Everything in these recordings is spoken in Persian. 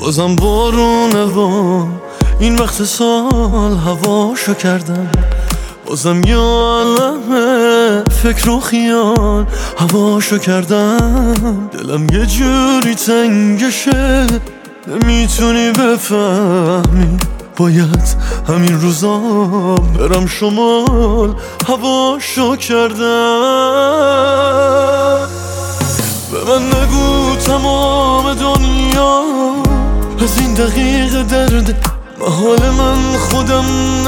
بازم بارونه و این وقت سال هواشو کردم، بازم یه عالمه فکر و خیال هواشو کردم. دلم یه جوری تنگشه نمیتونی بفهمی، باید همین روزا برم شمال هواشو کردم. به من نگو تمام دنیا از این دقیقه درده، حال من خودم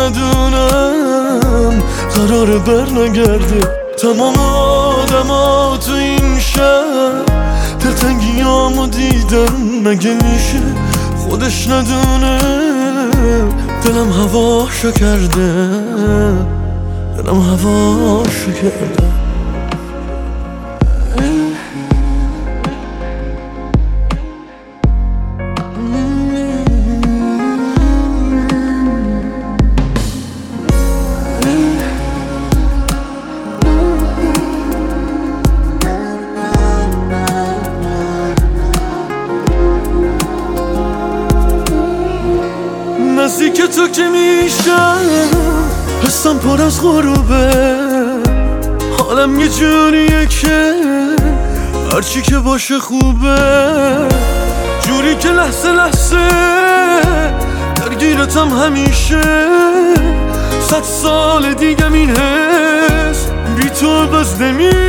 ندونم قراره بر نگرده. تمام آدما تو این شهر دلتنگیامو دیدن، مگه میشه خودش ندونه دلم هواشو کرده، دلم هواشو کرده. نزدیک تو که میشم حسم پر از غروبه، حالم یه جوریه که هرچی که باشه خوبه، جوری که لحظه لحظه درگیرتم همیشه. 100 سال دیگه این حس بی تو بس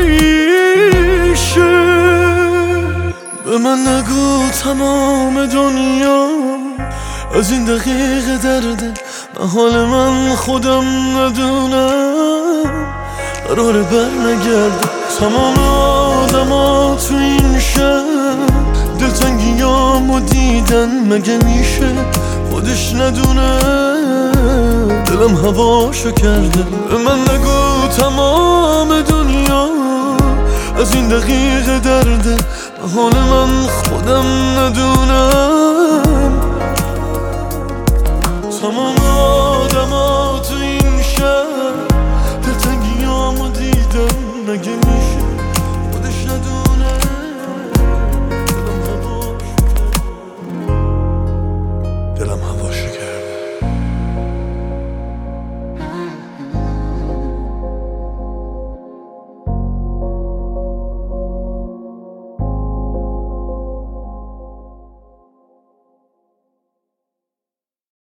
نمیشه. به من نگو تمام دنیا از این دقیقه درده، حال من خودم ندونم قراره بر نگرده. تمام آدما تو این شهر دلتنگیامو دیدن، مگه میشه خودش ندونه دلم هواشو کرده. به من نگو تمام دنیا از این دقیقه درده، حال من خودم ندونم